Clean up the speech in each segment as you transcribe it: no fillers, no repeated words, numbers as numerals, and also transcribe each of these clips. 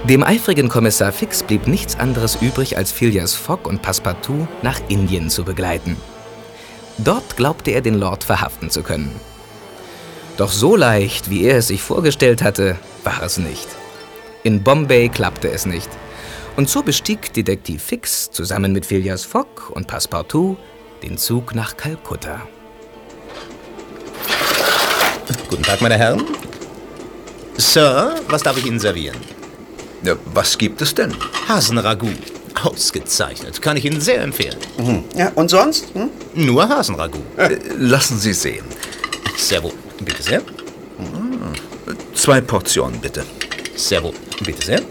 Dem eifrigen Kommissar Fix blieb nichts anderes übrig, als Phileas Fogg und Passepartout nach Indien zu begleiten. Dort glaubte er, den Lord verhaften zu können. Doch so leicht, wie er es sich vorgestellt hatte, war es nicht. In Bombay klappte es nicht. Und so bestieg Detektiv Fix zusammen mit Phileas Fogg und Passepartout den Zug nach Kalkutta. Guten Tag, meine Herren. Sir, was darf ich Ihnen servieren? Ja, was gibt es denn? Hasenragout. Ausgezeichnet. Kann ich Ihnen sehr empfehlen. Ja, und sonst? Nur Hasenragout. Lassen Sie sehen. Sehr wohl. Bitte sehr. 2 Portionen, bitte. Sehr wohl. Bitte sehr.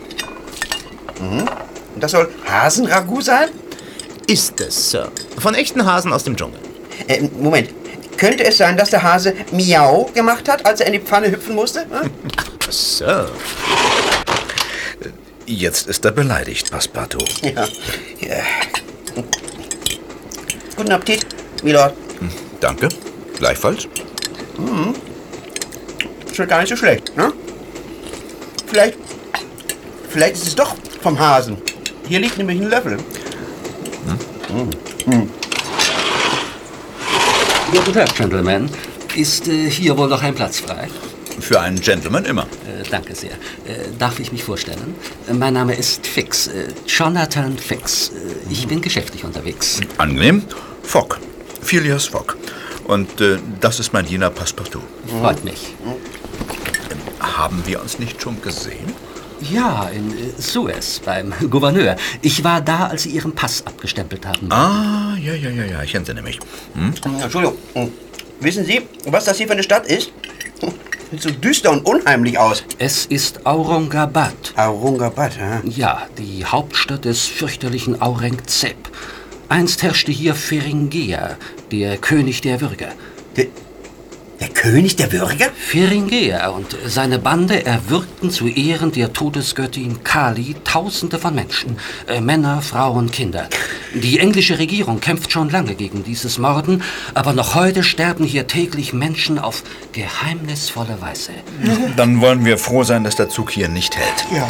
Das soll Hasenragout sein? Ist es, Sir. Von echten Hasen aus dem Dschungel. Moment. Könnte es sein, dass der Hase Miau gemacht hat, als er in die Pfanne hüpfen musste? Sir. Jetzt ist er beleidigt, Passepartout. Ja. Guten Appetit, Milord. Danke. Gleichfalls. Ist gar nicht so schlecht, ne? Vielleicht ist es doch vom Hasen. Hier liegt nämlich ein Löffel. Ja, guten Tag, Gentlemen. Ist hier wohl noch ein Platz frei? Für einen Gentleman immer. Danke sehr. Darf ich mich vorstellen? Mein Name ist Fix, Jonathan Fix. Ich bin geschäftlich unterwegs. Angenehm. Fogg. Phileas Fogg. Und das ist mein Diener Passepartout. Freut mich. Haben wir uns nicht schon gesehen? Ja, in Suez, beim Gouverneur. Ich war da, als Sie Ihren Pass abgestempelt haben. Ah, ja, ich entsinne mich. Entschuldigung. Wissen Sie, was das hier für eine Stadt ist? Sieht so düster und unheimlich aus. Es ist Aurangabad. Aurangabad, ja? Ja, die Hauptstadt des fürchterlichen Aurangzeb. Einst herrschte hier Feringhea, der König der Würger. Der König der Würger? Feringhea und seine Bande erwürgten zu Ehren der Todesgöttin Kali Tausende von Menschen, Männer, Frauen, Kinder. Die englische Regierung kämpft schon lange gegen dieses Morden, aber noch heute sterben hier täglich Menschen auf geheimnisvolle Weise. Dann wollen wir froh sein, dass der Zug hier nicht hält. Ja.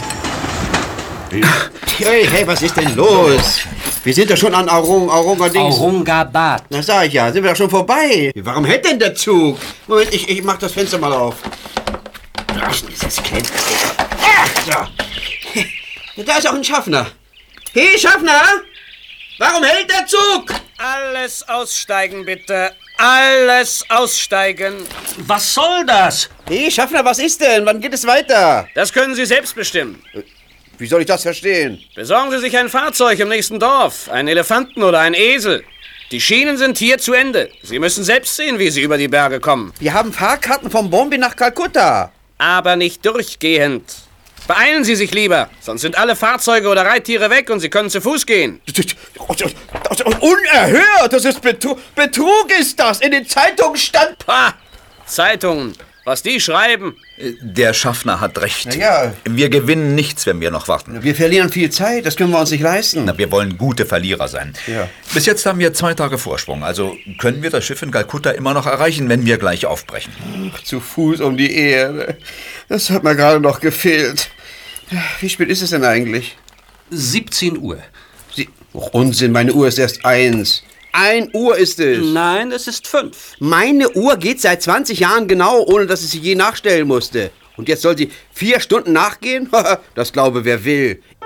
Hey, was ist denn los? Wir sind doch schon an Aurangabad. Na, sag ich ja, sind wir doch schon vorbei. Warum hält denn der Zug? Moment, ich mach das Fenster mal auf. Ach, dieses Kind. So. Da ist auch ein Schaffner. Hey, Schaffner! Warum hält der Zug? Alles aussteigen, bitte. Alles aussteigen. Was soll das? Hey, Schaffner, was ist denn? Wann geht es weiter? Das können Sie selbst bestimmen. Wie soll ich das verstehen? Besorgen Sie sich ein Fahrzeug im nächsten Dorf. Einen Elefanten oder einen Esel. Die Schienen sind hier zu Ende. Sie müssen selbst sehen, wie Sie über die Berge kommen. Wir haben Fahrkarten von Bombay nach Kalkutta. Aber nicht durchgehend. Beeilen Sie sich lieber, sonst sind alle Fahrzeuge oder Reittiere weg und Sie können zu Fuß gehen. Das ist unerhört! Das ist Betrug ist das! In den Zeitungen stand... Pah! Zeitungen. Was die schreiben. Der Schaffner hat recht. Na ja. Wir gewinnen nichts, wenn wir noch warten. Wir verlieren viel Zeit, das können wir uns nicht leisten. Na, wir wollen gute Verlierer sein. Ja. Bis jetzt haben wir 2 Tage Vorsprung. Also können wir das Schiff in Kalkutta immer noch erreichen, wenn wir gleich aufbrechen. Ach, zu Fuß um die Erde. Das hat mir gerade noch gefehlt. Wie spät ist es denn eigentlich? 17 Uhr. Unsinn, meine Uhr ist erst 1. 1 Uhr ist es. Nein, es ist 5. Meine Uhr geht seit 20 Jahren genau, ohne dass ich sie je nachstellen musste. Und jetzt soll sie 4 Stunden nachgehen? Das glaube wer will.